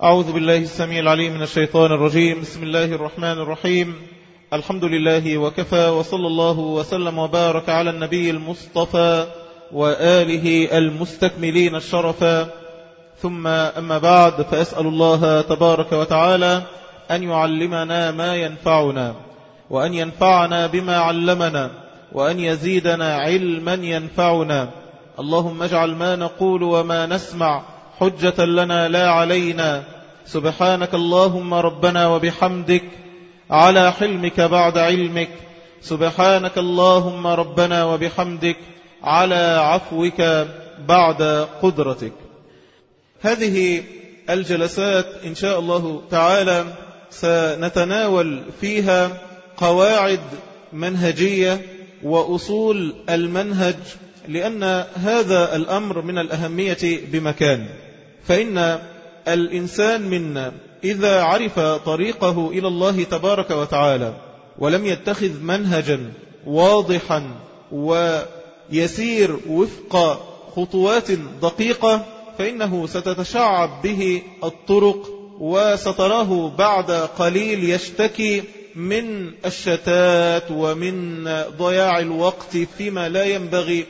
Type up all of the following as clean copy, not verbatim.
أعوذ بالله السميع العليم من الشيطان الرجيم. بسم الله الرحمن الرحيم. الحمد لله وكفى، وصلى الله وسلم وبارك على النبي المصطفى وآله المستكملين الشرفا، ثم أما بعد، فأسأل الله تبارك وتعالى أن يعلمنا ما ينفعنا، وأن ينفعنا بما علمنا، وأن يزيدنا علما ينفعنا. اللهم اجعل ما نقول وما نسمع حجة لنا لا علينا. سبحانك اللهم ربنا وبحمدك على حلمك بعد علمك. سبحانك اللهم ربنا وبحمدك على عفوك بعد قدرتك. هذه الجلسات إن شاء الله تعالى سنتناول فيها قواعد منهجية وأصول المنهج، لأن هذا الأمر من الأهمية بمكان. فإن الإنسان منا إذا عرف طريقه إلى الله تبارك وتعالى ولم يتخذ منهجا واضحا ويسير وفق خطوات دقيقة، فإنه ستتشعب به الطرق، وستراه بعد قليل يشتكي من الشتات ومن ضياع الوقت فيما لا ينبغي،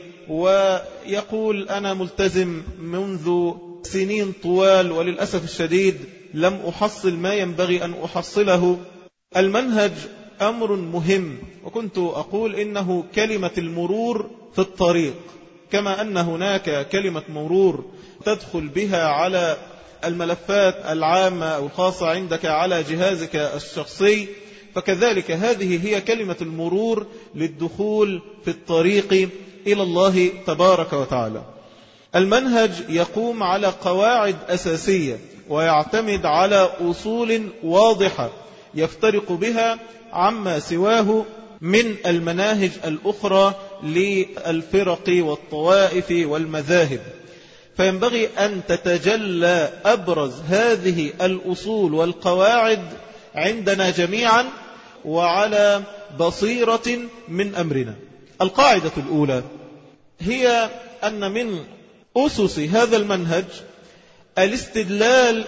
ويقول أنا ملتزم منذ سنين طوال وللأسف الشديد لم أحصل ما ينبغي أن أحصله. المنهج أمر مهم، وكنت أقول إنه كلمة المرور في الطريق، كما أن هناك كلمة مرور تدخل بها على الملفات العامة أو الخاصة عندك على جهازك الشخصي، فكذلك هذه هي كلمة المرور للدخول في الطريق إلى الله تبارك وتعالى. المنهج يقوم على قواعد أساسية، ويعتمد على أصول واضحة يفترق بها عما سواه من المناهج الأخرى للفرق والطوائف والمذاهب. فينبغي أن تتجلى أبرز هذه الأصول والقواعد عندنا جميعا وعلى بصيرة من أمرنا. القاعدة الأولى هي أن من أسس هذا المنهج الاستدلال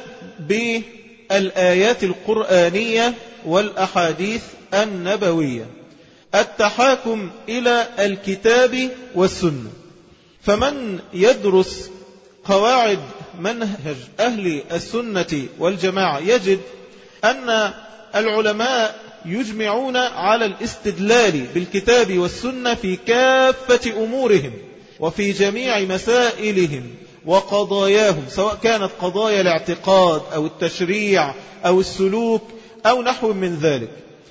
بالآيات القرآنية والأحاديث النبوية، التحاكم إلى الكتاب والسنة. فمن يدرس قواعد منهج أهل السنة والجماعة يجد أن العلماء يجمعون على الاستدلال بالكتاب والسنة في كافة أمورهم وفي جميع مسائلهم وقضاياهم، سواء كانت قضايا الاعتقاد أو التشريع أو السلوك أو نحو من ذلك.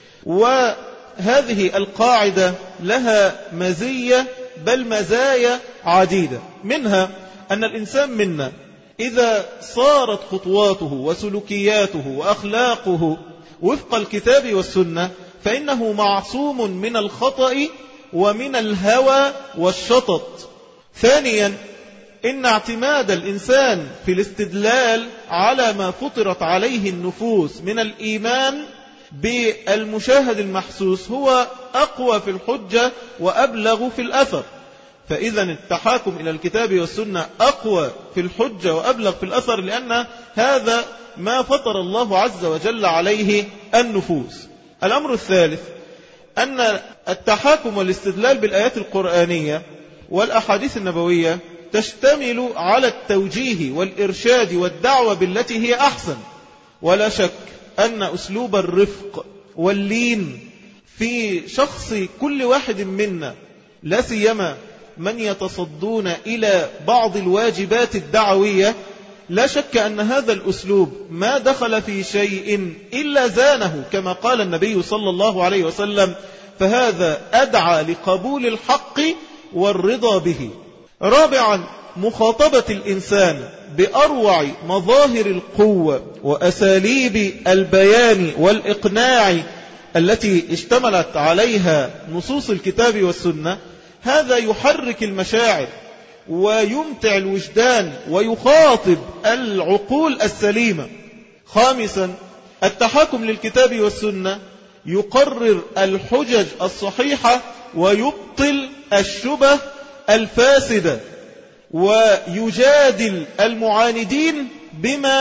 وهذه القاعدة لها مزية بل مزايا عديدة، منها أن الإنسان منا إذا صارت خطواته وسلوكياته وأخلاقه وفق الكتاب والسنة فإنه معصوم من الخطأ ومن الهوى والشطط. ثانيا، إن اعتماد الإنسان في الاستدلال على ما فطرت عليه النفوس من الإيمان بالمشاهد المحسوس هو أقوى في الحجة وأبلغ في الأثر. فإذا التحاكم إلى الكتاب والسنة أقوى في الحجة وأبلغ في الأثر، لأن هذا ما فطر الله عز وجل عليه النفوس. الأمر الثالث أن التحاكم والاستدلال بالآيات القرآنية والأحاديث النبوية تشتمل على التوجيه والإرشاد والدعوة بالتي هي أحسن. ولا شك أن أسلوب الرفق واللين في شخص كل واحد منا، لا سيما من يتصدون إلى بعض الواجبات الدعوية، لا شك أن هذا الأسلوب ما دخل في شيء إلا زانه، كما قال النبي صلى الله عليه وسلم: فهذا أدعى لقبول الحق والرضا به. رابعا، مخاطبة الإنسان بأروع مظاهر القوة وأساليب البيان والإقناع التي اشتملت عليها نصوص الكتاب والسنة، هذا يحرك المشاعر ويمتع الوجدان ويخاطب العقول السليمة. خامسا، التحاكم للكتاب والسنة يقرر الحجج الصحيحة ويبطل الشبه الفاسدة، ويجادل المعاندين بما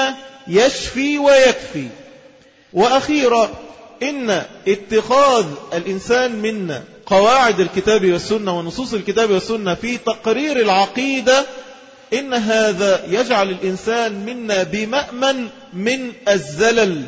يشفي ويكفي. وأخيرا إن اتخاذ الإنسان منا قواعد الكتاب والسنة ونصوص الكتاب والسنة في تقرير العقيدة، إن هذا يجعل الإنسان منا بمأمن من الزلل.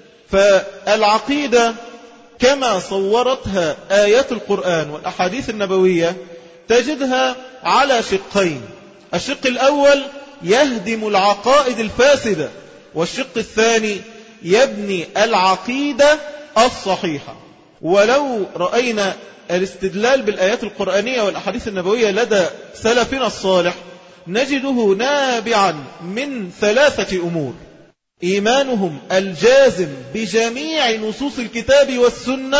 فالعقيدة كما صورتها آيات القرآن والأحاديث النبوية تجدها على شقين: الشق الأول يهدم العقائد الفاسدة، والشق الثاني يبني العقيدة الصحيحة. ولو رأينا الاستدلال بالآيات القرآنية والأحاديث النبوية لدى سلفنا الصالح نجده نابعا من 3 أمور: إيمانهم الجازم بجميع نصوص الكتاب والسنة،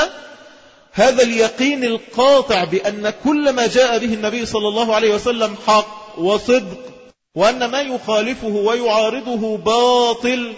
هذا اليقين القاطع بأن كل ما جاء به النبي صلى الله عليه وسلم حق وصدق، وأن ما يخالفه ويعارضه باطل.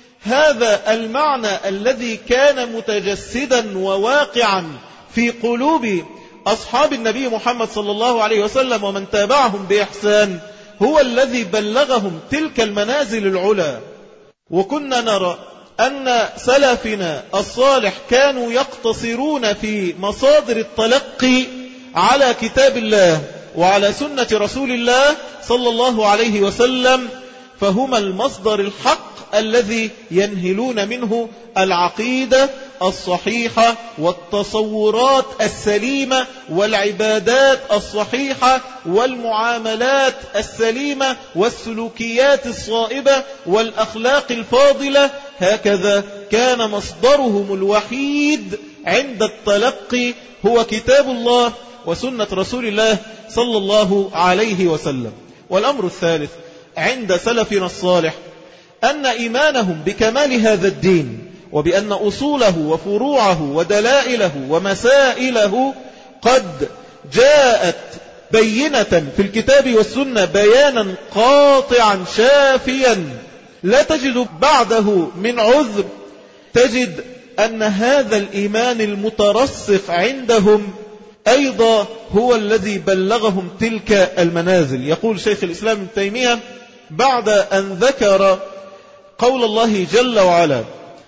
هذا المعنى الذي كان متجسدا وواقعا في قلوب أصحاب النبي محمد صلى الله عليه وسلم ومن تابعهم بإحسان هو الذي بلغهم تلك المنازل العلى. وكنا نرى أن سلفنا الصالح كانوا يقتصرون في مصادر التلقي على كتاب الله وعلى سنة رسول الله صلى الله عليه وسلم، فهما المصدر الحق الذي ينهلون منه العقيدة الصحيحة والتصورات السليمة والعبادات الصحيحة والمعاملات السليمة والسلوكيات الصائبة والأخلاق الفاضلة. هكذا كان مصدرهم الوحيد عند التلقي هو كتاب الله وسنة رسول الله صلى الله عليه وسلم. والأمر الثالث عند سلفنا الصالح أن إيمانهم بكمال هذا الدين وبأن أصوله وفروعه ودلائله ومسائله قد جاءت بينة في الكتاب والسنة بيانا قاطعا شافيا لا تجد بعده من عذر. تجد أن هذا الإيمان المترسخ عندهم أيضا هو الذي بلغهم تلك المنازل. يقول شيخ الإسلام ابن تيمية بعد أن ذكر قول الله جل وعلا: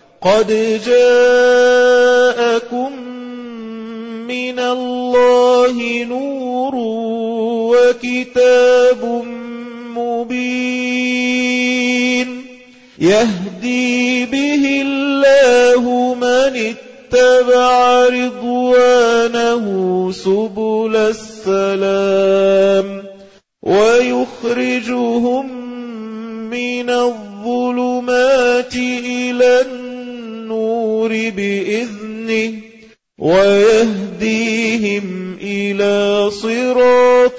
قد جاءكم من الله نور وكتاب مبين يهدي به الله من اتبع رضوانه سبل السلام ويخرجهم من الظلمات إلى النور بإذنه ويهديهم إلى صراط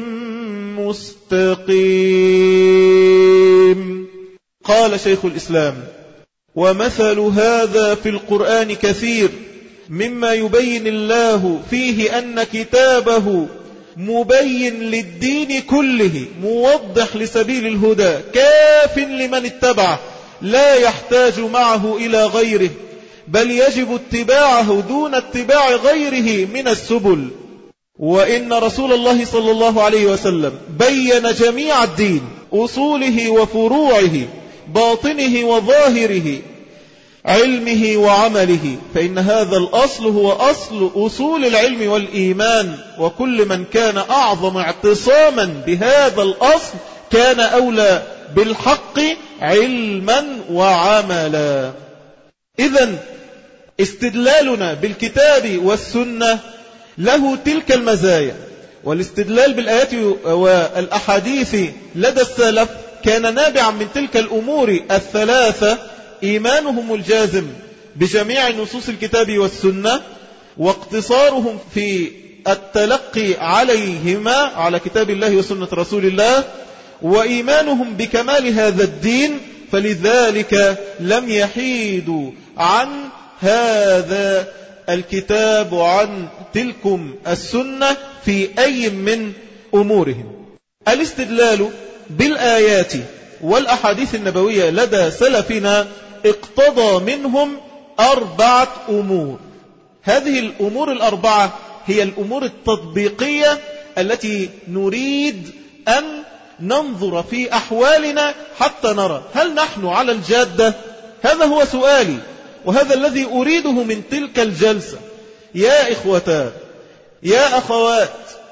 مستقيم. قال شيخ الإسلام: ومثل هذا في القرآن كثير مما يبين الله فيه أن كتابه مبين للدين كله موضح لسبيل الهدى كاف لمن اتبعه لا يحتاج معه إلى غيره، بل يجب اتباعه دون اتباع غيره من السبل. وإن رسول الله صلى الله عليه وسلم بين جميع الدين، أصوله وفروعه، باطنه وظاهره، علمه وعمله، فإن هذا الأصل هو أصل أصول العلم والإيمان، وكل من كان أعظم اعتصاما بهذا الأصل كان أولى بالحق علما وعملا. إذن استدلالنا بالكتاب والسنة له تلك المزايا، والاستدلال بالآيات والأحاديث لدى السلف كان نابعا من تلك الأمور الثلاثة: إيمانهم الجازم بجميع نصوص الكتاب والسنة، واقتصارهم في التلقي عليهما على كتاب الله وسنة رسول الله، وإيمانهم بكمال هذا الدين، فلذلك لم يحيدوا عن هذا الكتاب وعن تلكم السنة في أي من أمورهم. الاستدلال بالآيات والأحاديث النبوية لدى سلفنا اقتضى منهم 4 أمور. هذه الأمور ال4 هي الأمور التطبيقية التي نريد أن ننظر في أحوالنا حتى نرى هل نحن على الجادة. هذا هو سؤالي، وهذا الذي أريده من تلك الجلسة. يا إخوتا، يا أخوات،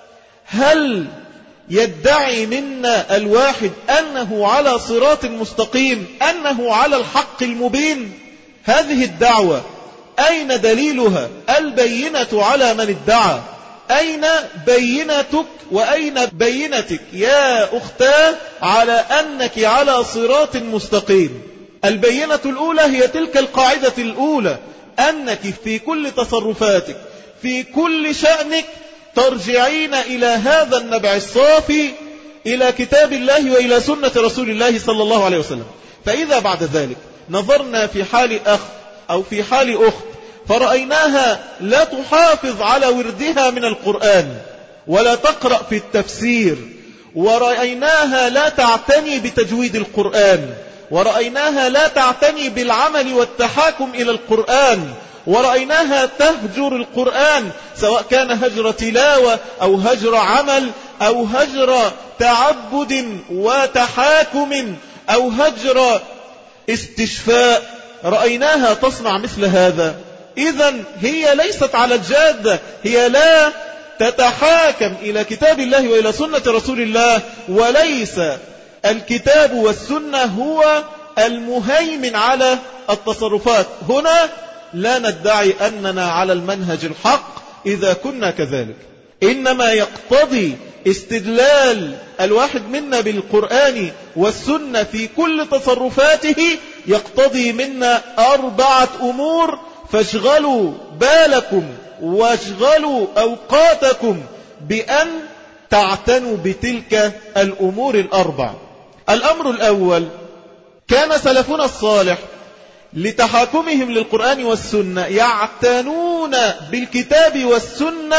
هل يدعي منا الواحد أنه على صراط مستقيم، أنه على الحق المبين؟ هذه الدعوة أين دليلها؟ البينة على من ادعى. أين بينتك وأين بينتك يا أختاه على أنك على صراط مستقيم؟ البينة الأولى هي تلك القاعدة الأولى، أنك في كل تصرفاتك في كل شأنك ترجعين إلى هذا النبع الصافي، إلى كتاب الله وإلى سنة رسول الله صلى الله عليه وسلم. فإذا بعد ذلك نظرنا في حال أخ أو في حال أخت فرأيناها لا تحافظ على وردها من القرآن ولا تقرأ في التفسير، ورأيناها لا تعتني بتجويد القرآن، ورأيناها لا تعتني بالعمل والتحاكم إلى القرآن، ورأيناها تهجر القرآن، سواء كان هجر تلاوة أو هجر عمل أو هجر تعبد وتحاكم أو هجر استشفاء، رأيناها تصنع مثل هذا. إذن هي ليست على الجادة، هي لا تتحاكم إلى كتاب الله وإلى سنة رسول الله، وليس الكتاب والسنة هو المهيمن على التصرفات. هنا لا ندعي أننا على المنهج الحق إذا كنا كذلك، إنما يقتضي استدلال الواحد منا بالقرآن والسنة في كل تصرفاته، يقتضي منا 4 أمور، فاشغلوا بالكم واشغلوا أوقاتكم بأن تعتنوا بتلك الأمور 4. الأمر الأول، كان سلفنا الصالح لتحاكمهم للقرآن والسنة يعتنون بالكتاب والسنة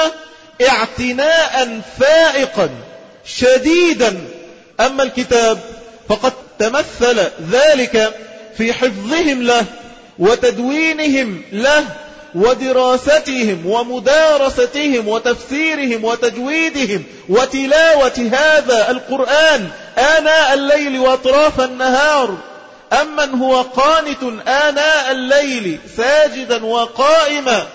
اعتناء فائقا شديدا. أما الكتاب فقد تمثل ذلك في حفظهم له وتدوينهم له ودراستهم ومدارستهم وتفسيرهم وتجويدهم وتلاوة هذا القرآن آناء الليل وأطراف النهار. أمن هو قانت آناء الليل ساجدا وقائما،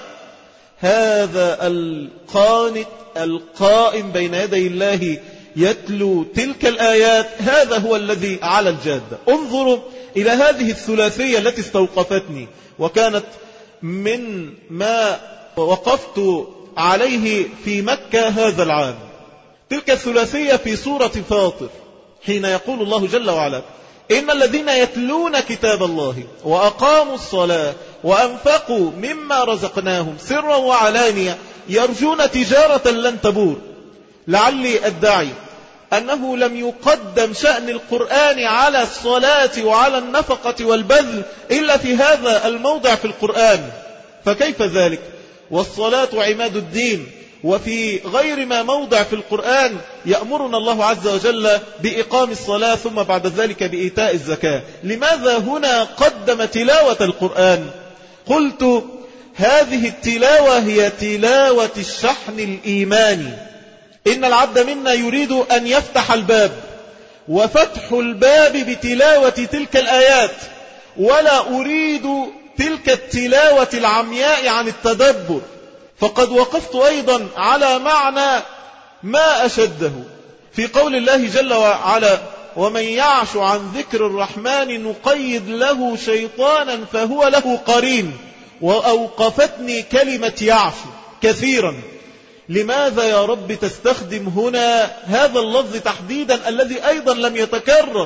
هذا القانت القائم بين يدي الله يتلو تلك الآيات، هذا هو الذي على الجادة. انظروا إلى هذه الثلاثية التي استوقفتني، وكانت من ما وقفت عليه في مكة هذا العام. تلك الثلاثية في سورة فاطر، حين يقول الله جل وعلا: إن الذين يتلون كتاب الله وأقاموا الصلاة وأنفقوا مما رزقناهم سرا وعلانية يرجون تجارة لن تبور. لعلي أدعي أنه لم يقدم شأن القرآن على الصلاة وعلى النفقة والبذل إلا في هذا الموضع في القرآن، فكيف ذلك والصلاة عماد الدين؟ وفي غير ما موضع في القرآن يأمرنا الله عز وجل بإقام الصلاة ثم بعد ذلك بإيتاء الزكاة. لماذا هنا قدم تلاوة القرآن؟ قلت هذه التلاوة هي تلاوة الشحن الإيماني. إن العبد منا يريد أن يفتح الباب، وفتح الباب بتلاوة تلك الآيات، ولا أريد تلك التلاوة العمياء عن التدبر. فقد وقفت أيضا على معنى ما أشده في قول الله جل وعلا: ومن يعش عن ذكر الرحمن نقيد له شيطانا فهو له قرين. وأوقفتني كلمة يعش كثيرا. لماذا يا رب تستخدم هنا هذا اللفظ تحديدا الذي أيضا لم يتكرر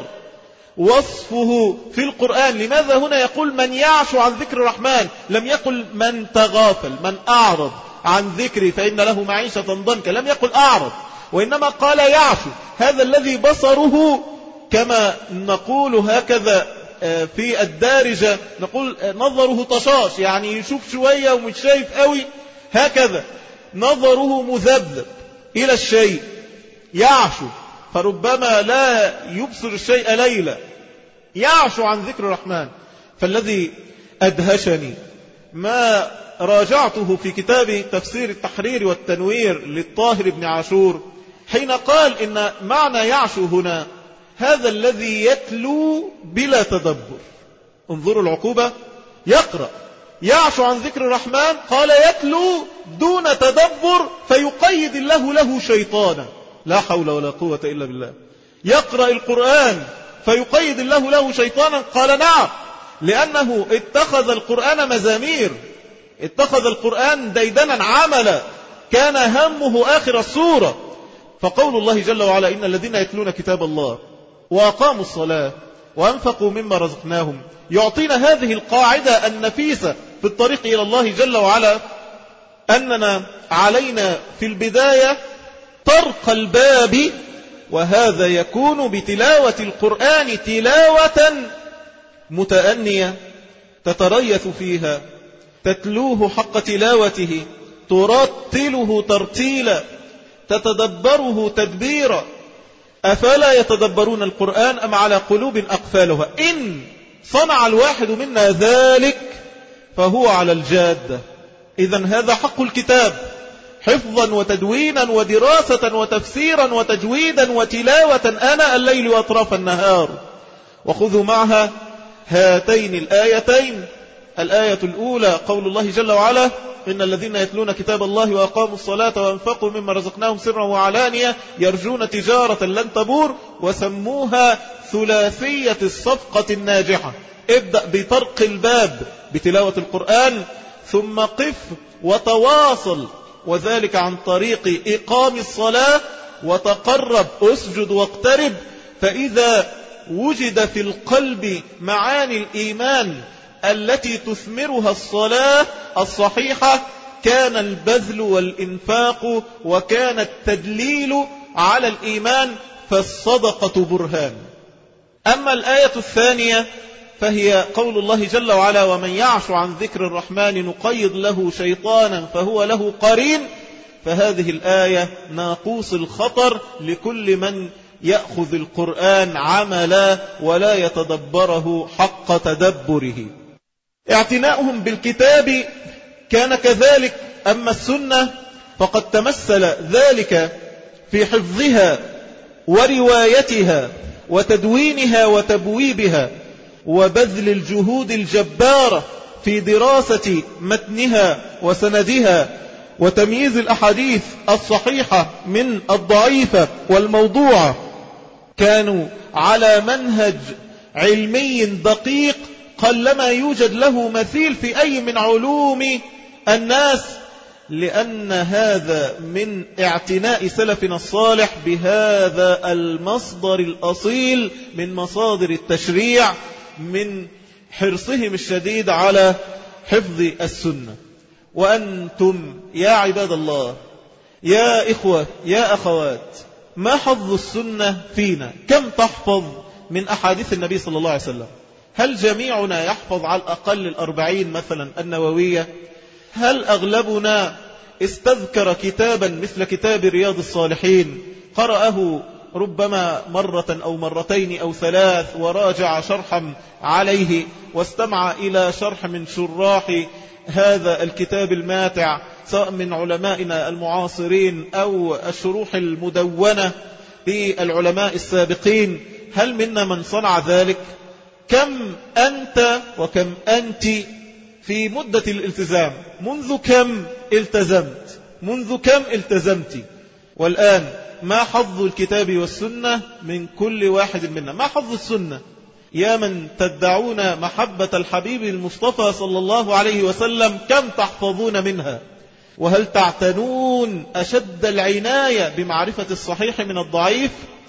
وصفه في القرآن؟ لماذا هنا يقول من يعش عن ذكر الرحمن؟ لم يقل من تغافل، من أعرض عن ذكري فإن له معيشة ضنكا، لم يقل أعرض، وإنما قال يعش. هذا الذي بصره كما نقول هكذا في الدارجة، نقول نظره طشاش، يعني يشوف شوية ومش شايف قوي، هكذا نظره مذبذب إلى الشيء، يعش، فربما لا يبصر الشيء ليلا، يعش عن ذكر الرحمن. فالذي أدهشني ما راجعته في كتاب تفسير التحرير والتنوير للطاهر بن عاشور، حين قال إن معنى يعش هنا هذا الذي يتلو بلا تدبر. انظروا العقوبة، يقرأ يعشو عن ذكر الرحمن، قال يتلو دون تدبر فيقيد الله له شيطانا. لا حول ولا قوة إلا بالله. يقرأ القرآن فيقيد الله له شيطانا، قال نعم، لأنه اتخذ القرآن مزامير، اتخذ القرآن ديدنا عملا، كان همه آخر السورة. فقول الله جل وعلا إن الذين يتلون كتاب الله وأقاموا الصلاة وأنفقوا مما رزقناهم يعطينا هذه القاعدة النفيسة في الطريق إلى الله جل وعلا، أننا علينا في البداية طرق الباب، وهذا يكون بتلاوة القرآن تلاوة متأنية تتريث فيها، تتلوه حق تلاوته، ترتله ترتيلا، تتدبره تدبيرا. أفلا يتدبرون القرآن أم على قلوب أقفالها؟ إن صنع الواحد منا ذلك فهو على الجادة. إذن هذا حق الكتاب، حفظا وتدوينا ودراسة وتفسيرا وتجويدا وتلاوة آناء الليل وأطراف النهار. وخذوا معها هاتين الآيتين. الآية الأولى قول الله جل وعلا إن الذين يتلون كتاب الله وأقاموا الصلاة وأنفقوا مما رزقناهم سرا وعلانية يرجون تجارة لن تبور، وسموها ثلاثية الصفقة الناجحة. ابدأ بطرق الباب بتلاوة القرآن، ثم قف وتواصل، وذلك عن طريق إقام الصلاة، وتقرب أسجد واقترب. فإذا وجد في القلب معاني الإيمان التي تثمرها الصلاة الصحيحة، كان البذل والإنفاق وكان التدليل على الإيمان، فالصدقة برهان. أما الآية الثانية فهي قول الله جل وعلا ومن يعش عن ذكر الرحمن نقيض له شيطانا فهو له قرين. فهذه الآية ناقوس الخطر لكل من يأخذ القرآن عملا ولا يتدبره حق تدبره. اعتناؤهم بالكتاب كان كذلك. أما السنة فقد تمثل ذلك في حفظها وروايتها وتدوينها وتبويبها، وبذل الجهود الجبارة في دراسة متنها وسندها، وتمييز الأحاديث الصحيحة من الضعيفة والموضوعة. كانوا على منهج علمي دقيق قلما يوجد له مثيل في أي من علوم الناس، لأن هذا من اعتناء سلفنا الصالح بهذا المصدر الأصيل من مصادر التشريع، من حرصهم الشديد على حفظ السنة. وأنتم يا عباد الله، يا إخوة يا أخوات، ما حفظ السنة فينا؟ كم تحفظ من أحاديث النبي صلى الله عليه وسلم؟ هل جميعنا يحفظ على الأقل 40 مثلا النووية؟ هل أغلبنا استذكر كتابا مثل كتاب رياض الصالحين قرأه ربما مرة أو مرتين أو ثلاث، وراجع شرحا عليه، واستمع إلى شرح من شراح هذا الكتاب الماتع سواء من علمائنا المعاصرين أو الشروح المدونة للعلماء السابقين؟ هل منا من صنع ذلك؟ كم أنت وكم أنت في مدة الالتزام؟ منذ كم التزمت؟ منذ كم التزمت؟ والآن ما حظ الكتاب والسنة من كل واحد منا؟ ما حظ السنة؟ يا من تدعون محبة الحبيب المصطفى صلى الله عليه وسلم، كم تحفظون منها؟ وهل تعتنون أشد العناية بمعرفة الصحيح من الضعيف؟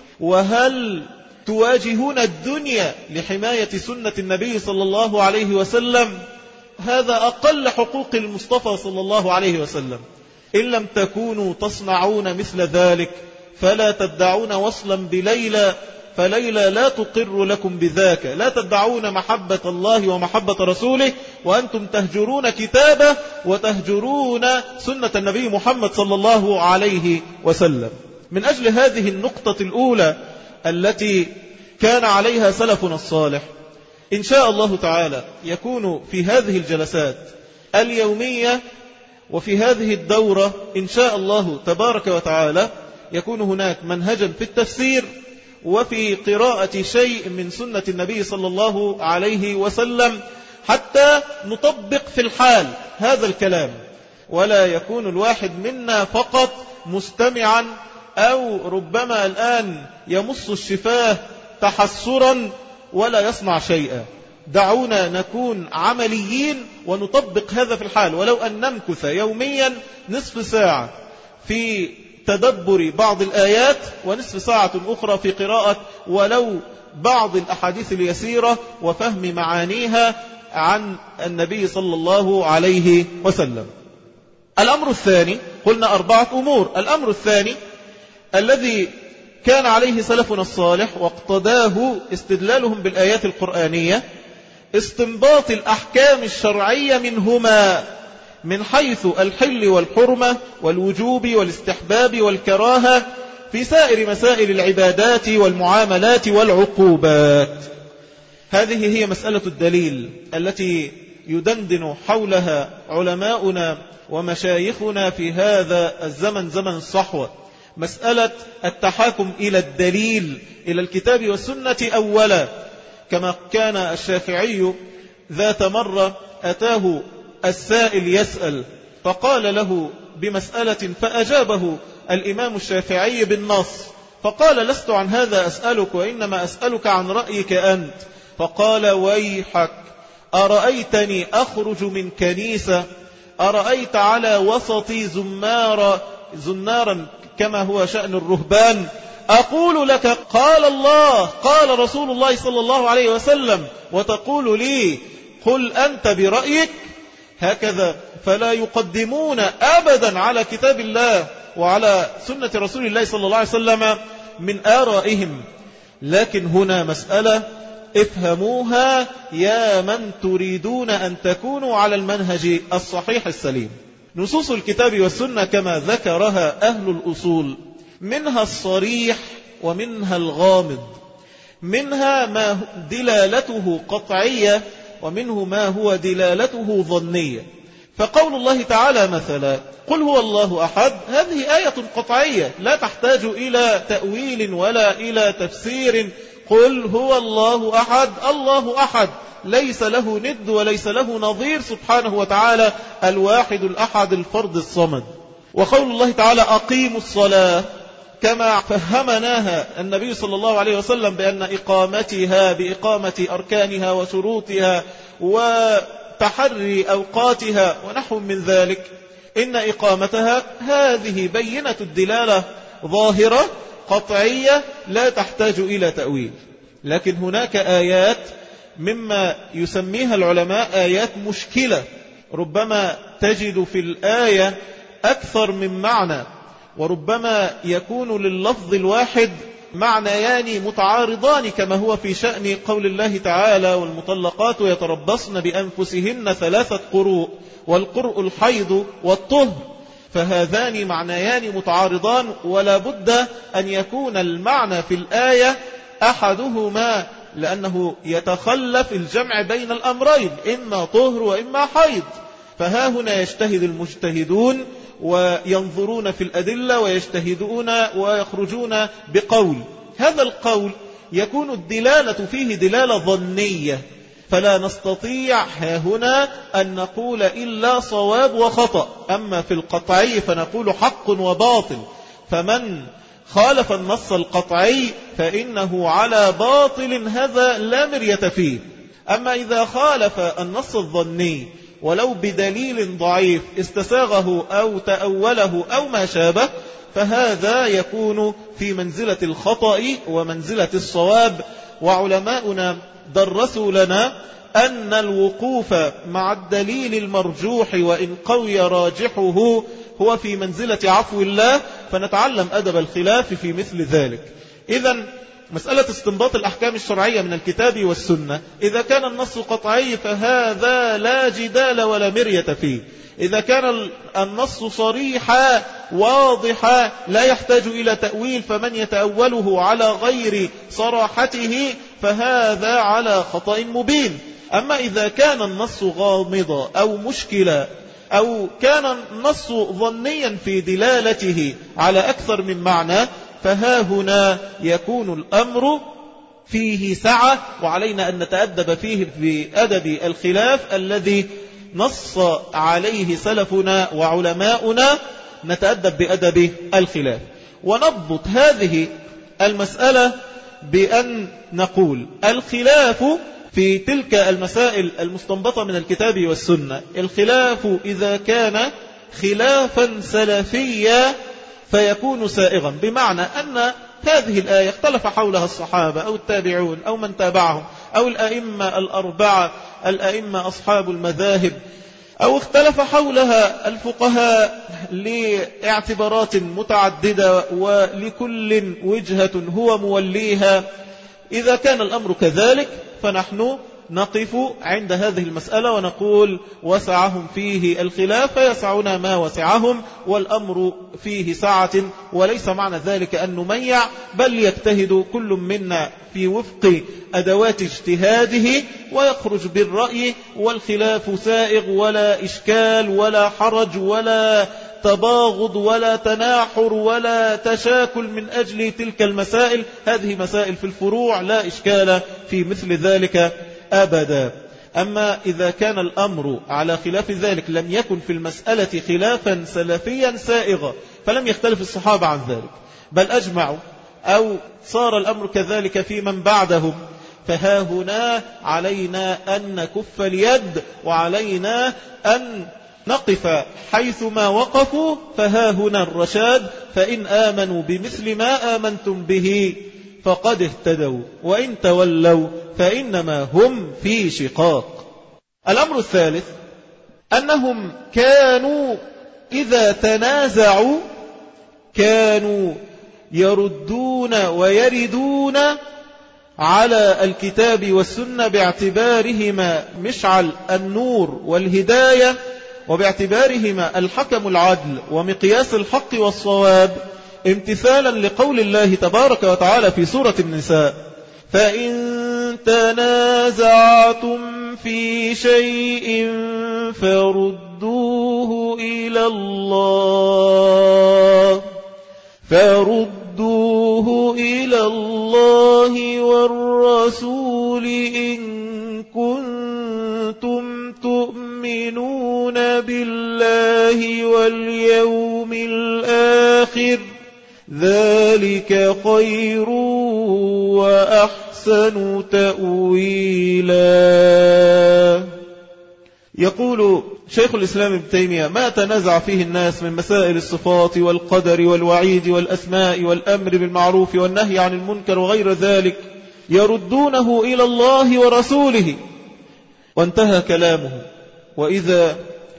وهل تواجهون الدنيا لحماية سنة النبي صلى الله عليه وسلم؟ هذا أقل حقوق المصطفى صلى الله عليه وسلم. إن لم تكونوا تصنعون مثل ذلك فلا تدعون وصلا بليلى، فليلى لا تقر لكم بذاك. لا تدعون محبة الله ومحبة رسوله وأنتم تهجرون كتابه وتهجرون سنة النبي محمد صلى الله عليه وسلم. من أجل هذه النقطة الأولى التي كان عليها سلفنا الصالح، إن شاء الله تعالى يكون في هذه الجلسات اليومية وفي هذه الدورة إن شاء الله تبارك وتعالى يكون هناك منهجا في التفسير وفي قراءة شيء من سنة النبي صلى الله عليه وسلم حتى نطبق في الحال هذا الكلام، ولا يكون الواحد منا فقط مستمعا أو ربما الآن يمص الشفاه تحسرا ولا يصنع شيئا. دعونا نكون عمليين ونطبق هذا في الحال، ولو أن نمكث يوميا نصف ساعة في تدبر بعض الآيات ونصف ساعة أخرى في قراءة ولو بعض الأحاديث اليسيرة وفهم معانيها عن النبي صلى الله عليه وسلم. الأمر الثاني، قلنا 4 أمور. الأمر الثاني الذي كان عليه سلفنا الصالح واقتداه استدلالهم بالآيات القرآنية استنباط الأحكام الشرعية منهما من حيث الحل والحرمة والوجوب والاستحباب والكراهة في سائر مسائل العبادات والمعاملات والعقوبات. هذه هي مسألة الدليل التي يدندن حولها علماؤنا ومشايخنا في هذا الزمن، زمن الصحوة. مسألة التحاكم إلى الدليل، إلى الكتاب والسنة أولا، كما كان الشافعي ذات مرة أتاه السائل يسأل فقال له بمسألة فأجابه الإمام الشافعي بالنص، فقال لست عن هذا أسألك وإنما أسألك عن رأيك أنت. فقال ويحك، أرأيتني أخرج من كنيسة، أرأيت على وسطي زنارا كما هو شأن الرهبان، أقول لك قال الله قال رسول الله صلى الله عليه وسلم وتقول لي قل أنت برأيك؟ هكذا فلا يقدمون أبدا على كتاب الله وعلى سنة رسول الله صلى الله عليه وسلم من آرائهم. لكن هنا مسألة افهموها يا من تريدون أن تكونوا على المنهج الصحيح السليم. نصوص الكتاب والسنة كما ذكرها أهل الأصول منها الصريح ومنها الغامض، منها ما دلالته قطعية ومنه ما هو دلالته ظنية. فقول الله تعالى مثلا قل هو الله أحد، هذه آية قطعية لا تحتاج إلى تأويل ولا إلى تفسير. قل هو الله أحد، الله أحد ليس له ند وليس له نظير سبحانه وتعالى، الواحد الأحد الفرد الصمد. وقول الله تعالى أقيموا الصلاة كما فهمناها النبي صلى الله عليه وسلم بأن إقامتها بإقامة أركانها وشروطها وتحري أوقاتها ونحو من ذلك، إن إقامتها هذه بينة الدلالة ظاهرة قطعية لا تحتاج إلى تأويل. لكن هناك آيات مما يسميها العلماء آيات مشكلة، ربما تجد في الآية أكثر من معنى، وربما يكون لللفظ الواحد معنيان متعارضان، كما هو في شأن قول الله تعالى والمطلقات يتربصن بأنفسهن 3 قروء، والقرء الحيض والطهر، فهذان معنيان متعارضان، ولا بد أن يكون المعنى في الآية أحدهما، لأنه يتخلف الجمع بين الأمرين، إما طهر وإما حيض. فها هنا يجتهد المجتهدون وينظرون في الأدلة ويجتهدون ويخرجون بقول، هذا القول يكون الدلالة فيه دلالة ظنية، فلا نستطيع هنا أن نقول إلا صواب وخطأ. أما في القطعي فنقول حق وباطل، فمن خالف النص القطعي فإنه على باطل، هذا لا مرية فيه. أما إذا خالف النص الظني ولو بدليل ضعيف استساغه أو تأوله أو ما شابه، فهذا يكون في منزلة الخطأ ومنزلة الصواب. وعلماؤنا درسوا لنا أن الوقوف مع الدليل المرجوح وإن قوي راجحه هو في منزلة عفو الله، فنتعلم أدب الخلاف في مثل ذلك. إذن مسألة استنباط الأحكام الشرعية من الكتاب والسنة، إذا كان النص قطعي فهذا لا جدال ولا مرية فيه. إذا كان النص صريحا واضحا لا يحتاج إلى تأويل، فمن يتأوله على غير صراحته فهذا على خطأ مبين. أما إذا كان النص غامضا أو مشكلا أو كان النص ظنيا في دلالته على أكثر من معنى، فها هنا يكون الأمر فيه سعة، وعلينا أن نتأدب فيه بأدب الخلاف الذي نص عليه سلفنا وعلماؤنا، نتأدب بأدب الخلاف. ونضبط هذه المسألة بأن نقول الخلاف في تلك المسائل المستنبطة من الكتاب والسنة، الخلاف إذا كان خلافا سلفيا فيكون سائغا، بمعنى أن هذه الآية اختلف حولها الصحابة أو التابعون أو من تابعهم أو الأئمة الأربعة، الأئمة أصحاب المذاهب، أو اختلف حولها الفقهاء لاعتبارات متعددة ولكل وجهة هو موليها. إذا كان الأمر كذلك فنحن نقف عند هذه المسألة ونقول وسعهم فيه الخلاف فيسعنا ما وسعهم، والأمر فيه سعة، وليس معنى ذلك أن نميع، بل يجتهد كل منا في وفق أدوات اجتهاده ويخرج بالرأي، والخلاف سائغ ولا إشكال ولا حرج ولا تباغض ولا تناحر ولا تشاكل من أجل تلك المسائل. هذه مسائل في الفروع لا إشكال في مثل ذلك أبدا. أما إذا كان الأمر على خلاف ذلك لم يكن في المسألة خلافا سلفيا سائغا، فلم يختلف الصحابة عن ذلك بل أجمعوا، أو صار الأمر كذلك في من بعدهم، فها هنا علينا أن نكف اليد وعلينا أن نقف حيثما وقفوا. فها هنا الرشاد، فإن آمنوا بمثل ما آمنتم به فقد اهتدوا وإن تولوا فإنما هم في شقاق. الأمر الثالث أنهم كانوا إذا تنازعوا كانوا يردون ويردون على الكتاب والسنة باعتبارهما مشعل النور والهداية، وباعتبارهما الحكم العدل ومقياس الحق والصواب، امتثالا لقول الله تبارك وتعالى في سورة النساء: فإن تنازعتم في شيء فردوه إلى الله والرسول إن كنتم تؤمنون بالله واليوم الآخر، ذلك خير وأحسن تأويلا. يقول شيخ الإسلام ابن تيمية: ما تنازع فيه الناس من مسائل الصفات والقدر والوعيد والأسماء والأمر بالمعروف والنهي عن المنكر وغير ذلك يردونه إلى الله ورسوله. وانتهى كلامه. وإذا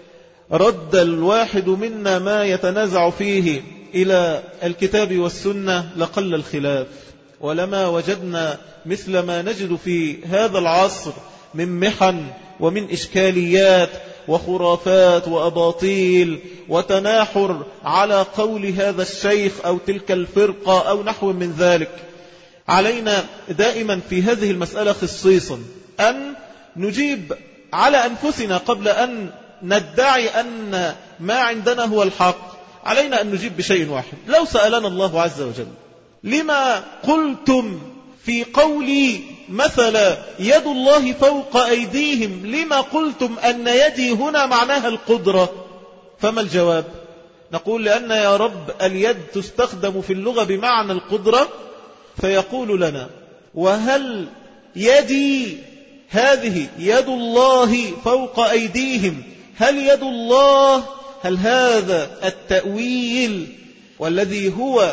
رد الواحد منا ما يتنازع فيه إلى الكتاب والسنة لقل الخلاف، ولما وجدنا مثل ما نجد في هذا العصر من محن ومن إشكاليات وخرافات وأباطيل وتناحر على قول هذا الشيخ أو تلك الفرقة أو نحو من ذلك. علينا دائما في هذه المسألة خصيصا أن نجيب على أنفسنا قبل أن ندعي أن ما عندنا هو الحق. علينا أن نجيب بشيء واحد: لو سألنا الله عز وجل لما قلتم في قولي مثلا يد الله فوق أيديهم، لما قلتم أن يدي هنا معناها القدرة؟ فما الجواب؟ نقول: لأن يا رب اليد تستخدم في اللغة بمعنى القدرة. فيقول لنا: وهل يدي هذه يد الله فوق أيديهم، هل يد الله، هل هذا التأويل والذي هو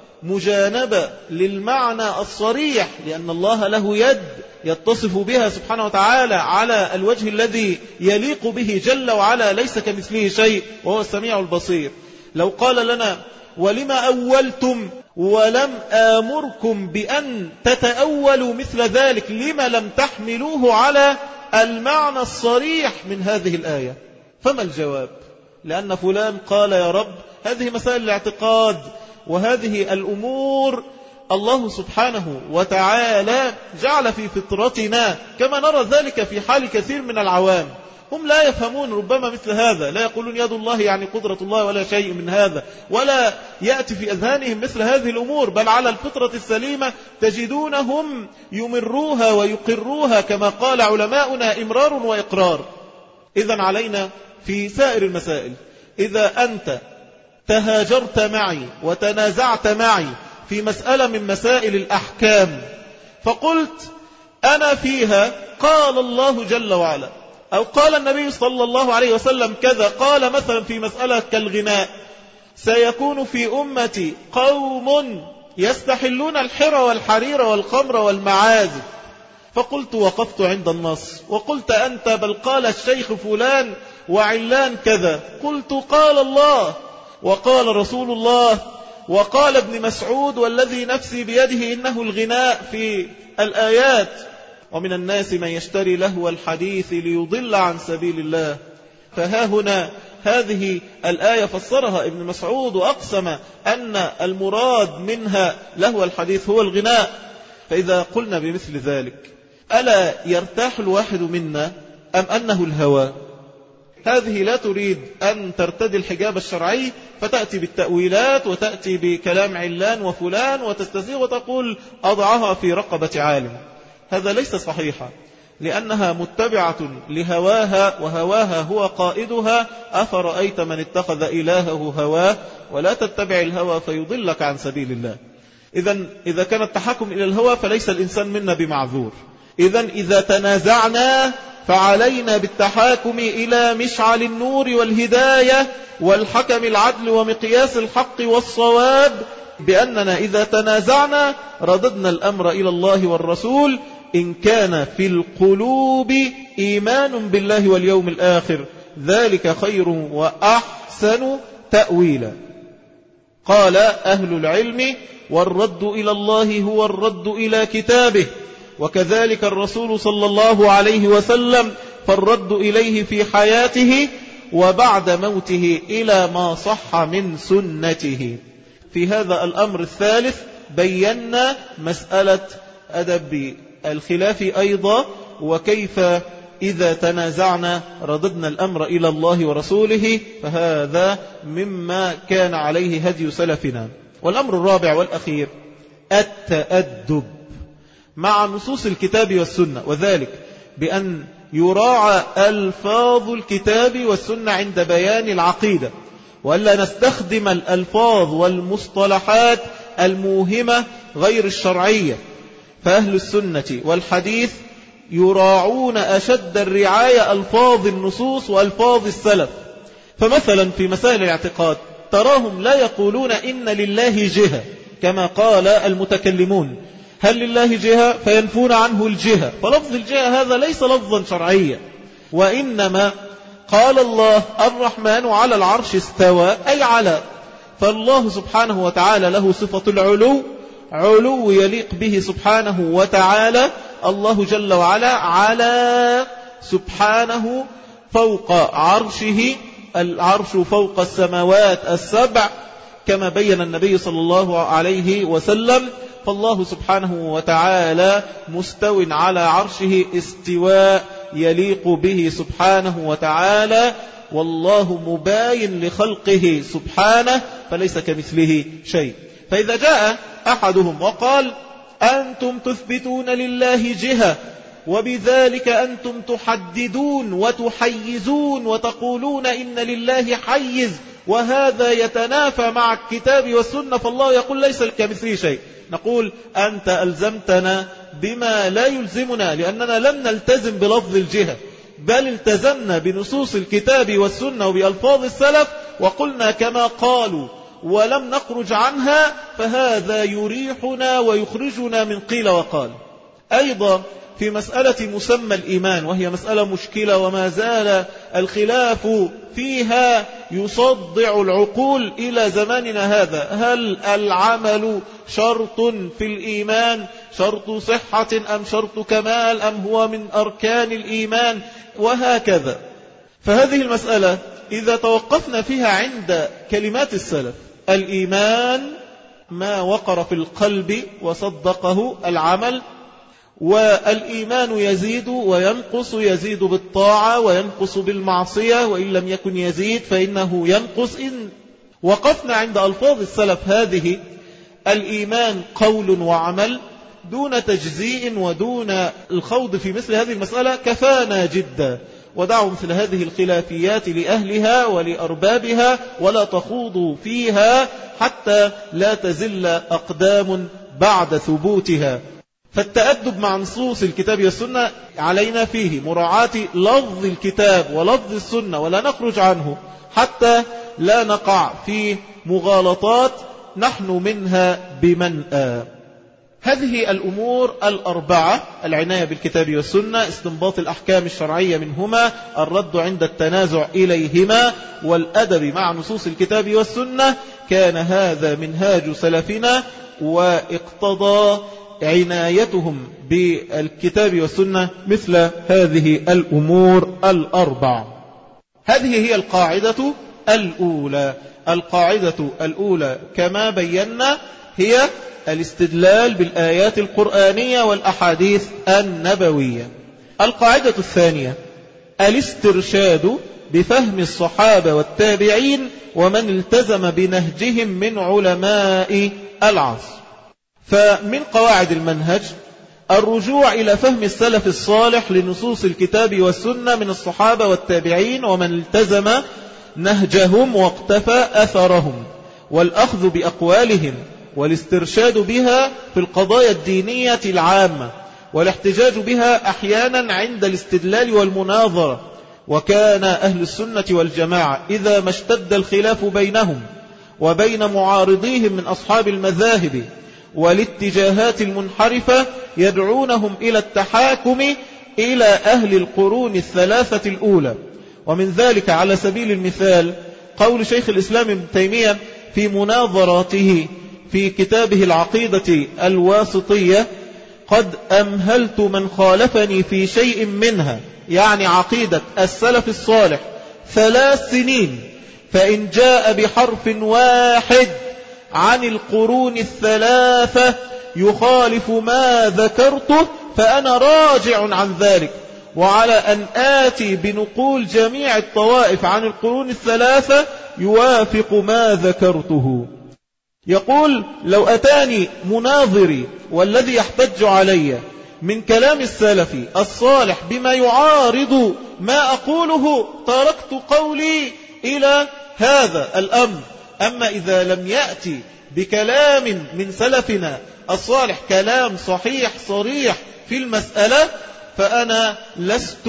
مجانبة للمعنى الصريح، لأن الله له يد يتصف بها سبحانه وتعالى على الوجه الذي يليق به جل وعلا، ليس كمثله شيء وهو السميع البصير. لو قال لنا: ولما أولتم ولم آمركم بأن تتأولوا مثل ذلك، لما لم تحملوه على المعنى الصريح من هذه الآية؟ فما الجواب؟ لأن فلان قال يا رب هذه مسائل الاعتقاد وهذه الأمور الله سبحانه وتعالى جعل في فطرتنا، كما نرى ذلك في حال كثير من العوام. هم لا يفهمون ربما مثل هذا، لا يقولون يد الله يعني قدرة الله ولا شيء من هذا، ولا يأتي في أذهانهم مثل هذه الأمور، بل على الفطرة السليمة تجدونهم يمروها ويقروها كما قال علماؤنا إمرار وإقرار. إذن علينا في سائر المسائل، إذا أنت تهاجرت معي وتنازعت معي في مسألة من مسائل الأحكام فقلت أنا فيها قال الله جل وعلا أو قال النبي صلى الله عليه وسلم كذا، قال مثلا في مسألة كالغناء سيكون في أمتي قوم يستحلون الحر والحرير والخمر والمعازف، فقلت وقفت عند النص وقلت أنت بل قال الشيخ فلان وعلان كذا، قلت قال الله وقال رسول الله وقال ابن مسعود والذي نفسي بيده إنه الغناء في الآيات، ومن الناس من يشتري لهو الحديث ليضل عن سبيل الله. فها هنا هذه الآية فسرها ابن مسعود وأقسم أن المراد منها لهو الحديث هو الغناء. فإذا قلنا بمثل ذلك ألا يرتاح الواحد منا أم أنه الهوى؟ هذه لا تريد أن ترتدي الحجاب الشرعي فتأتي بالتأويلات وتأتي بكلام علان وفلان وتستزيغ وتقول أضعها في رقبة عالم. هذا ليس صحيحا، لأنها متبعة لهواها وهواها هو قائدها. أفرأيت من اتخذ إلهه هواه ولا تتبع الهوى فيضلك عن سبيل الله. إذا كان التحكم إلى الهوى فليس الإنسان منا بمعذور. إذا تنازعنا فعلينا بالتحاكم إلى مشعل النور والهداية والحكم العدل ومقياس الحق والصواب، بأننا إذا تنازعنا رددنا الأمر إلى الله والرسول إن كان في القلوب إيمان بالله واليوم الآخر، ذلك خير وأحسن تأويلا. قال أهل العلم والرد إلى الله هو الرد إلى كتابه، وكذلك الرسول صلى الله عليه وسلم فالرد إليه في حياته وبعد موته إلى ما صح من سنته. في هذا الأمر الثالث بينا مسألة أدب الخلاف أيضا، وكيف إذا تنازعنا رددنا الأمر إلى الله ورسوله، فهذا مما كان عليه هدي سلفنا. والأمر الرابع والأخير التأدب مع نصوص الكتاب والسنة، وذلك بأن يراعى ألفاظ الكتاب والسنة عند بيان العقيدة، وألا نستخدم الألفاظ والمصطلحات الموهمة غير الشرعية. فأهل السنة والحديث يراعون أشد الرعاية ألفاظ النصوص وألفاظ السلف. فمثلا في مسائل الاعتقاد تراهم لا يقولون إن لله جهة كما قال المتكلمون، هل لله جهة؟ فينفون عنه الجهة، فلفظ الجهة هذا ليس لفظا شرعيا، وإنما قال الله الرحمن على العرش استوى أي على، فالله سبحانه وتعالى له صفة العلو، علو يليق به سبحانه وتعالى. الله جل وعلا على سبحانه فوق عرشه، العرش فوق السماوات السبع كما بين النبي صلى الله عليه وسلم، فالله سبحانه وتعالى مستو على عرشه استواء يليق به سبحانه وتعالى، والله مباين لخلقه سبحانه فليس كمثله شيء. فإذا جاء أحدهم وقال أنتم تثبتون لله جهة وبذلك أنتم تحددون وتحيزون وتقولون إن لله حيز، وهذا يتنافى مع الكتاب والسنة، فالله يقول ليس كمثله شيء، نقول أنت ألزمتنا بما لا يلزمنا، لأننا لم نلتزم بلفظ الجهة بل التزمنا بنصوص الكتاب والسنة وبألفاظ السلف وقلنا كما قالوا ولم نخرج عنها، فهذا يريحنا ويخرجنا من قيل وقال. أيضا في مسألة مسمى الإيمان، وهي مسألة مشكلة وما زال الخلاف فيها يصدع العقول إلى زماننا هذا، هل العمل شرط في الإيمان، شرط صحة أم شرط كمال أم هو من أركان الإيمان، وهكذا. فهذه المسألة إذا توقفنا فيها عند كلمات السلف، الإيمان ما وقر في القلب وصدقه العمل، والإيمان يزيد وينقص، يزيد بالطاعة وينقص بالمعصية، وإن لم يكن يزيد فإنه ينقص. إن وقفنا عند ألفاظ السلف هذه، الإيمان قول وعمل دون تجزيء ودون الخوض في مثل هذه المسألة كفانا جدا. ودعوا مثل هذه الخلافيات لأهلها ولأربابها، ولا تخوضوا فيها حتى لا تزل أقدام بعد ثبوتها. فالتأدب مع نصوص الكتاب والسنة علينا فيه مراعاة لفظ الكتاب ولفظ السنة، ولا نخرج عنه حتى لا نقع في مغالطات نحن منها بمنأى. هذه الأمور الأربعة: العناية بالكتاب والسنة، استنباط الأحكام الشرعية منهما، الرد عند التنازع إليهما، والأدب مع نصوص الكتاب والسنة، كان هذا منهاج سلفنا، واقتضى عنايتهم بالكتاب والسنة مثل هذه الأمور الأربع. هذه هي القاعدة الأولى. القاعدة الأولى كما بينا هي الاستدلال بالآيات القرآنية والأحاديث النبوية. القاعدة الثانية الاسترشاد بفهم الصحابة والتابعين ومن التزم بنهجهم من علماء العصر. فمن قواعد المنهج الرجوع إلى فهم السلف الصالح لنصوص الكتاب والسنة من الصحابة والتابعين ومن التزم نهجهم واقتفى أثرهم، والأخذ بأقوالهم والاسترشاد بها في القضايا الدينية العامة، والاحتجاج بها أحيانا عند الاستدلال والمناظرة. وكان أهل السنة والجماعة إذا ما اشتد الخلاف بينهم وبين معارضيهم من أصحاب المذاهب والاتجاهات المنحرفة يدعونهم إلى التحاكم إلى أهل القرون الثلاثة الأولى. ومن ذلك على سبيل المثال قول شيخ الإسلام ابن تيمية في مناظراته في كتابه العقيدة الواسطية: قد أمهلت من خالفني في شيء منها، يعني عقيدة السلف الصالح، 3 سنين، فإن جاء بحرف واحد عن القرون الثلاثة يخالف ما ذكرته فأنا راجع عن ذلك، وعلى أن آتي بنقول جميع الطوائف عن القرون الثلاثة يوافق ما ذكرته. يقول: لو أتاني مناظري والذي يحتج علي من كلام السلف الصالح بما يعارض ما أقوله تركت قولي إلى هذا الأمر. أما إذا لم يأتي بكلام من سلفنا الصالح كلام صحيح صريح في المسألة فأنا لست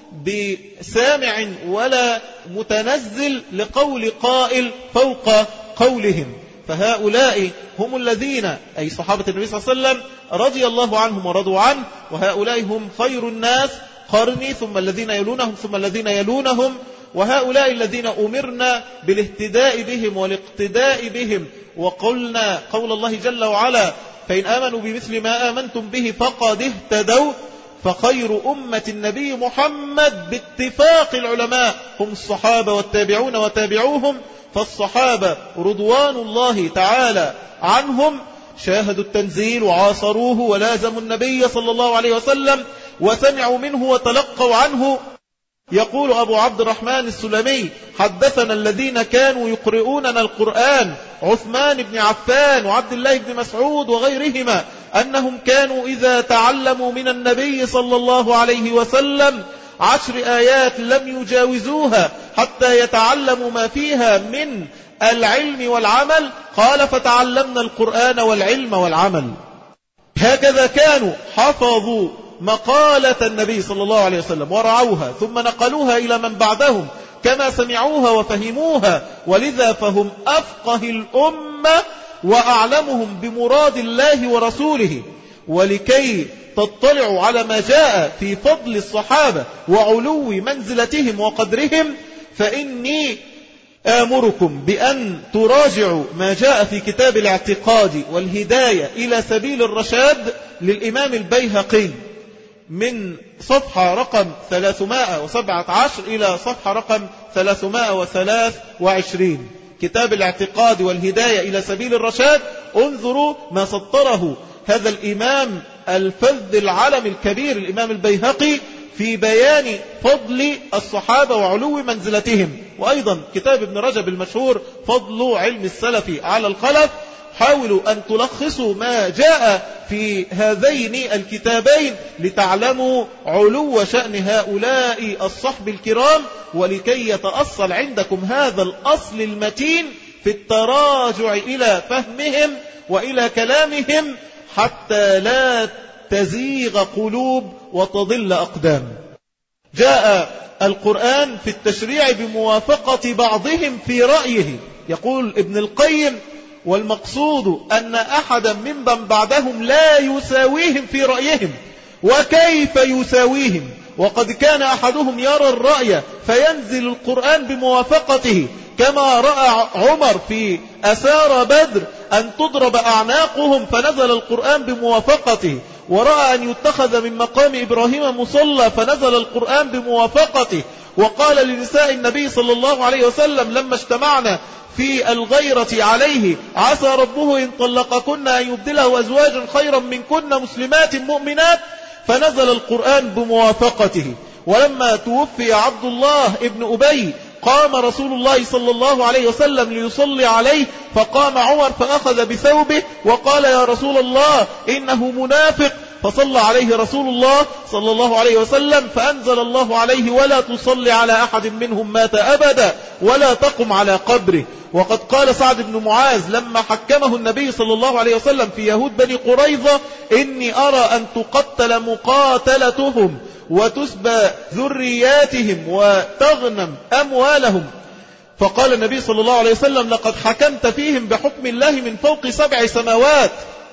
بسامع ولا متنزل لقول قائل فوق قولهم. فهؤلاء هم الذين، أي صحابة النبي صلى الله عليه وسلم رضي الله عنهم ورضوا عنه، وهؤلاء هم خير الناس قرني ثم الذين يلونهم ثم الذين يلونهم، وهؤلاء الذين أمرنا بالاهتداء بهم والاقتداء بهم. وقلنا قول الله جل وعلا: فإن آمنوا بمثل ما آمنتم به فقد اهتدوا. فخير أمة النبي محمد باتفاق العلماء هم الصحابة والتابعون وتابعوهم. فالصحابة رضوان الله تعالى عنهم شاهدوا التنزيل وعاصروه ولازموا النبي صلى الله عليه وسلم وسمعوا منه وتلقوا عنه. يقول أبو عبد الرحمن السلمي: حدثنا الذين كانوا يقرؤوننا القرآن عثمان بن عفان وعبد الله بن مسعود وغيرهما أنهم كانوا إذا تعلموا من النبي صلى الله عليه وسلم 10 آيات لم يجاوزوها حتى يتعلموا ما فيها من العلم والعمل. قال: فتعلمنا القرآن والعلم والعمل. هكذا كانوا حفظوا مقالة النبي صلى الله عليه وسلم ورعوها ثم نقلوها إلى من بعدهم كما سمعوها وفهموها، ولذا فهم أفقه الأمة وأعلمهم بمراد الله ورسوله. ولكي تطلعوا على ما جاء في فضل الصحابة وعلو منزلتهم وقدرهم فإني آمركم بأن تراجعوا ما جاء في كتاب الاعتقاد والهداية إلى سبيل الرشاد للإمام البيهقي من صفحة رقم 317 إلى صفحة رقم 323. كتاب الاعتقاد والهداية إلى سبيل الرشاد. انظروا ما سطره هذا الإمام الفذ العلم الكبير الإمام البيهقي في بيان فضل الصحابة وعلو منزلتهم، وأيضا كتاب ابن رجب المشهور فضل علم السلف على الخلف. حاولوا أن تلخصوا ما جاء في هذين الكتابين لتعلموا علو شأن هؤلاء الصحب الكرام، ولكي يتأصل عندكم هذا الأصل المتين في التراجع إلى فهمهم وإلى كلامهم، حتى لا تزيغ قلوب وتضل أقدام. جاء القرآن في التشريع بموافقة بعضهم في رأيه. يقول ابن القيم: والمقصود أن أحدا ممن بعدهم لا يساويهم في رأيهم. وكيف يساويهم وقد كان أحدهم يرى الرأي فينزل القرآن بموافقته، كما رأى عمر في أسار بدر أن تضرب أعناقهم فنزل القرآن بموافقته، ورأى أن يتخذ من مقام إبراهيم مصلى فنزل القرآن بموافقته، وقال لنساء النبي صلى الله عليه وسلم لما اجتمعنا في الغيرة عليه: عسى ربه إن طلقكن أن يبدله أزواجا خيرا منكن مسلمات مؤمنات، فنزل القرآن بموافقته. ولما توفي عبد الله ابن أبي قام رسول الله صلى الله عليه وسلم ليصلي عليه، فقام عمر فأخذ بثوبه وقال: يا رسول الله إنه منافق، فصلى عليه رسول الله صلى الله عليه وسلم، فأنزل الله عليه: ولا تصلي على أحد منهم مات أبدا ولا تقم على قبره. وقد قال سعد بن معاذ لما حكمه النبي صلى الله عليه وسلم في يهود بني قريظة: إني أرى أن تقتل مقاتلتهم وتسبى ذرياتهم وتغنم أموالهم. فقال النبي صلى الله عليه وسلم: لقد حكمت فيهم بحكم الله من فوق 7 سماوات.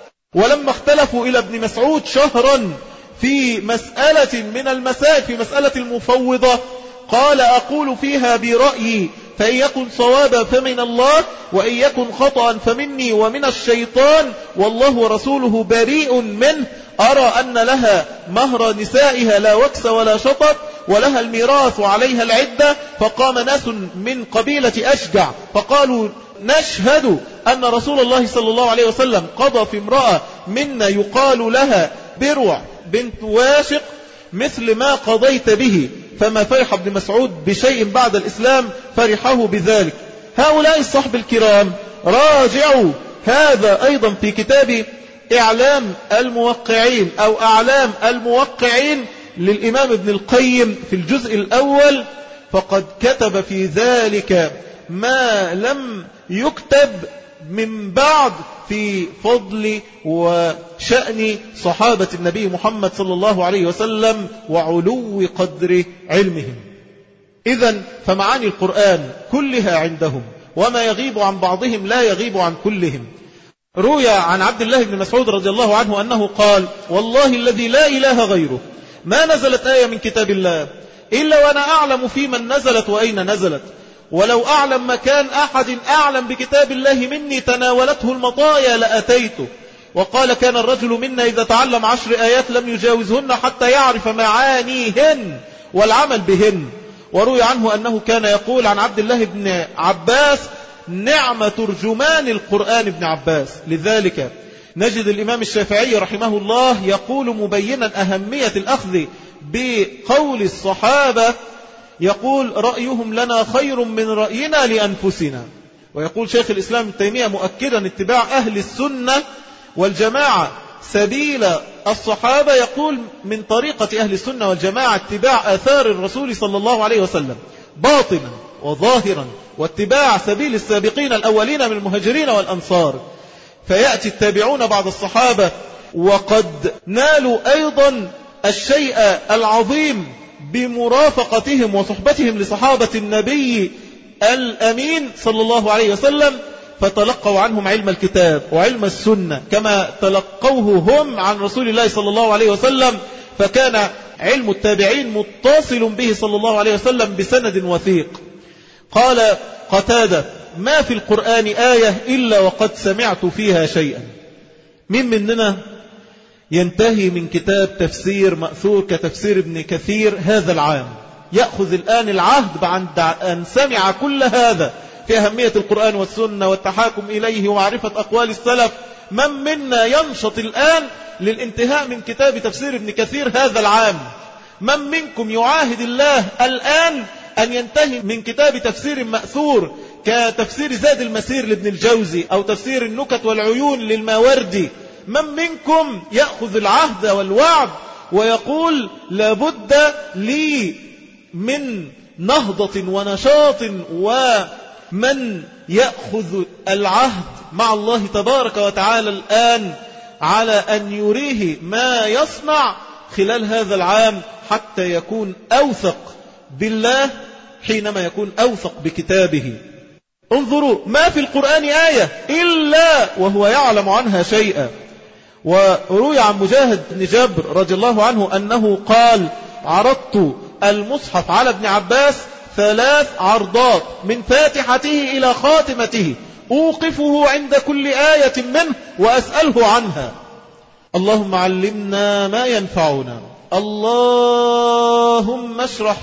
ولما اختلفوا إلى ابن مسعود شهرا في مسألة من المسائل، في مسألة المفوضة، قال: أقول فيها برأيي، فإن يكن صوابا فمن الله، وإن يكن خطأ فمني ومن الشيطان، والله ورسوله بريء منه. أرى أن لها مهر نسائها لا وكس ولا شطط، ولها الميراث وعليها العدة. فقام ناس من قبيلة أشجع فقالوا: نشهد أن رسول الله صلى الله عليه وسلم قضى في امرأة منا يقال لها بروع بنت واشق مثل ما قضيت به. فما فرح ابن مسعود بشيء بعد الإسلام فرحه بذلك. هؤلاء الصحب الكرام راجعوا هذا أيضا في كتاب إعلام الموقعين أو أعلام الموقعين للإمام ابن القيم في الجزء الأول، فقد كتب في ذلك ما لم يكتب من بعد في فضل وشأن صحابة النبي محمد صلى الله عليه وسلم وعلو قدر علمهم. إذن فمعاني القرآن كلها عندهم، وما يغيب عن بعضهم لا يغيب عن كلهم. روي عن عبد الله بن مسعود رضي الله عنه أنه قال: والله الذي لا إله غيره ما نزلت آية من كتاب الله إلا وأنا أعلم في من نزلت وأين نزلت، ولو أعلم مكان أحد أعلم بكتاب الله مني تناولته المطايا لأتيته. وقال: كان الرجل منا إذا تعلم 10 آيات لم يجاوزهن حتى يعرف معانيهن والعمل بهن. وروي عنه أنه كان يقول عن عبد الله بن عباس: نعم ترجمان القرآن ابن عباس. لذلك نجد الإمام الشافعي رحمه الله يقول مبينا أهمية الأخذ بقول الصحابة، يقول: رأيهم لنا خير من رأينا لأنفسنا. ويقول شيخ الإسلام ابن تيمية مؤكدا اتباع أهل السنة والجماعة سبيل الصحابة، يقول: من طريقة أهل السنة والجماعة اتباع آثار الرسول صلى الله عليه وسلم باطنا وظاهرا، واتباع سبيل السابقين الأولين من المهاجرين والأنصار. فيأتي التابعون بعد الصحابة وقد نالوا أيضا الشيء العظيم بمرافقتهم وصحبتهم لصحابة النبي الأمين صلى الله عليه وسلم، فتلقوا عنهم علم الكتاب وعلم السنة كما تلقوه هم عن رسول الله صلى الله عليه وسلم. فكان علم التابعين متصل به صلى الله عليه وسلم بسند وثيق. قال قتادة: ما في القرآن آية إلا وقد سمعت فيها شيئا. من مننا ينتهي من كتاب تفسير مأثور كتفسير ابن كثير هذا العام، يأخذ الآن العهد بعد أن سمع كل هذا في أهمية القرآن والسنة والتحاكم إليه ومعرفة أقوال السلف، من منا ينشط الآن للانتهاء من كتاب تفسير ابن كثير هذا العام؟ من منكم يعاهد الله الآن أن ينتهي من كتاب تفسير مأثور كتفسير زاد المسير لابن الجوزي أو تفسير النكت والعيون للماوردي؟ من منكم يأخذ العهد والوعد ويقول لابد لي من نهضة ونشاط، ومن يأخذ العهد مع الله تبارك وتعالى الآن على أن يريه ما يصنع خلال هذا العام حتى يكون أوثق بالله حينما يكون أوثق بكتابه. انظروا ما في القرآن آية إلا وهو يعلم عنها شيئا. وروي عن مجاهد بن جبر رضي الله عنه أنه قال عرضت المصحف على ابن عباس 3 عرضات من فاتحته إلى خاتمته أوقفه عند كل آية منه وأسأله عنها. اللهم علمنا ما ينفعنا، اللهم اشرح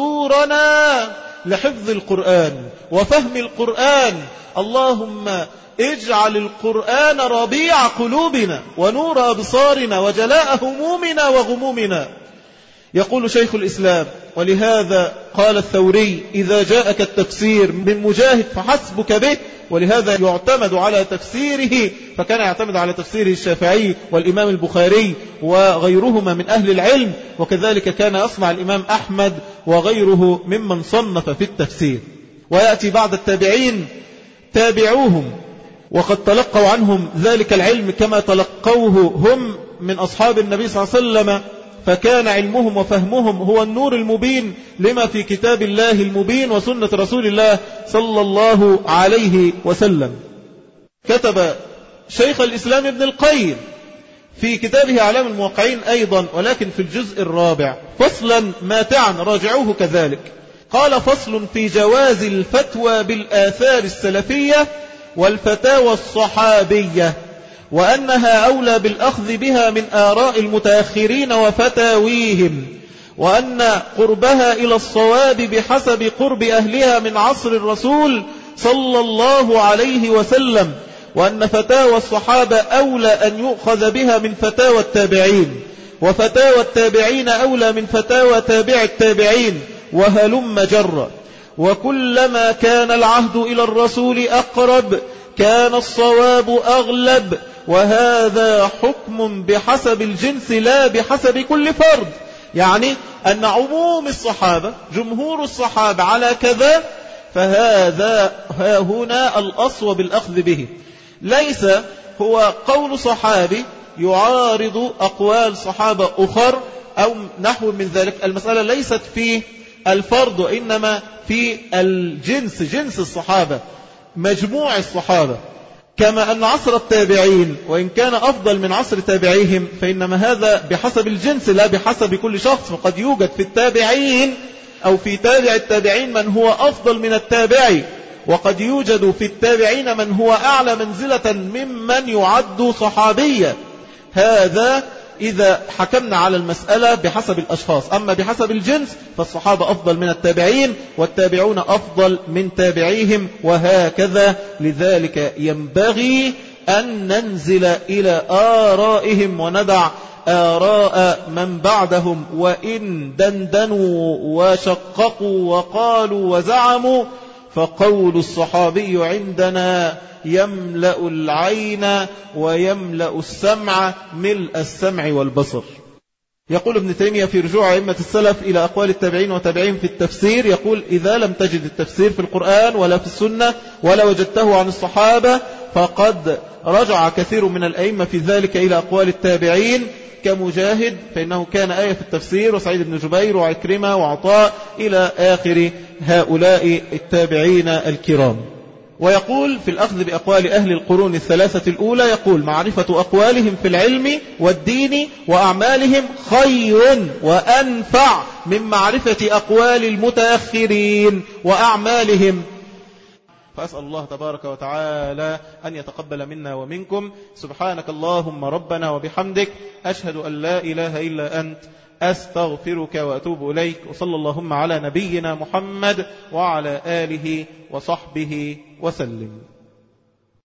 صدورنا لحفظ القرآن وفهم القرآن، اللهم اجعل القرآن ربيع قلوبنا ونور أبصارنا وجلاء همومنا وغمومنا. يقول شيخ الإسلام ولهذا قال الثوري إذا جاءك التفسير من مجاهد فحسبك به، ولهذا يعتمد على تفسيره، فكان يعتمد على تفسيره الشافعي والإمام البخاري وغيرهما من أهل العلم، وكذلك كان يصنع الإمام أحمد وغيره ممن صنف في التفسير. ويأتي بعد التابعين تابعوهم وقد تلقوا عنهم ذلك العلم كما تلقوه هم من أصحاب النبي صلى الله عليه وسلم، فكان علمهم وفهمهم هو النور المبين لما في كتاب الله المبين وسنة رسول الله صلى الله عليه وسلم. كتب شيخ الإسلام ابن القيم في كتابه أعلام الموقعين أيضا، ولكن في الجزء الرابع فصلا ماتعا راجعوه كذلك. قال فصل في جواز الفتوى بالآثار السلفية والفتاوى الصحابية، وأنها أولى بالأخذ بها من آراء المتأخرين وفتاويهم، وأن قربها إلى الصواب بحسب قرب أهلها من عصر الرسول صلى الله عليه وسلم، وأن فتاوى الصحابة أولى أن يؤخذ بها من فتاوى التابعين، وفتاوى التابعين أولى من فتاوى تابع التابعين، وهلم جرا. وكلما كان العهد إلى الرسول أقرب كان الصواب أغلب، وهذا حكم بحسب الجنس لا بحسب كل فرد. يعني أن عموم الصحابة جمهور الصحابة على كذا، فهذا هنا الأصوب بالأخذ به، ليس هو قول صحابي يعارض أقوال صحابة أخر أو نحو من ذلك. المسألة ليست في الفرد وإنما في الجنس، جنس الصحابة مجموع الصحابة. كما أن عصر التابعين وإن كان أفضل من عصر تابعيهم فإنما هذا بحسب الجنس لا بحسب كل شخص، فقد يوجد في التابعين أو في تابع التابعين من هو أفضل من التابعي، وقد يوجد في التابعين من هو أعلى منزلة ممن يعد صحابيا. هذا إذا حكمنا على المسألة بحسب الأشخاص، أما بحسب الجنس فالصحابة أفضل من التابعين والتابعون أفضل من تابعيهم، وهكذا. لذلك ينبغي أن ننزل إلى آرائهم وندع آراء من بعدهم، وإن دندنوا وشققوا وقالوا وزعموا فقول الصحابي عندنا يملأ العين ويملأ السمع ملء السمع والبصر. يقول ابن تيمية في رجوع أئمة السلف إلى أقوال التابعين وتابعين في التفسير، يقول إذا لم تجد التفسير في القرآن ولا في السنة ولا وجدته عن الصحابة فقد رجع كثير من الأئمة في ذلك إلى أقوال التابعين، كمجاهد فإنه كان آية في التفسير، وسعيد بن جبير وعكرمة وعطاء إلى آخر هؤلاء التابعين الكرام. ويقول في الأخذ بأقوال أهل القرون الثلاثة الأولى، يقول معرفة أقوالهم في العلم والدين وأعمالهم خير وأنفع من معرفة أقوال المتأخرين وأعمالهم. فأسأل الله تبارك وتعالى أن يتقبل منا ومنكم. سبحانك اللهم ربنا وبحمدك، أشهد أن لا إله إلا أنت، أستغفرك وأتوب إليك. وصلى اللهم على نبينا محمد وعلى آله وصحبه وسلم.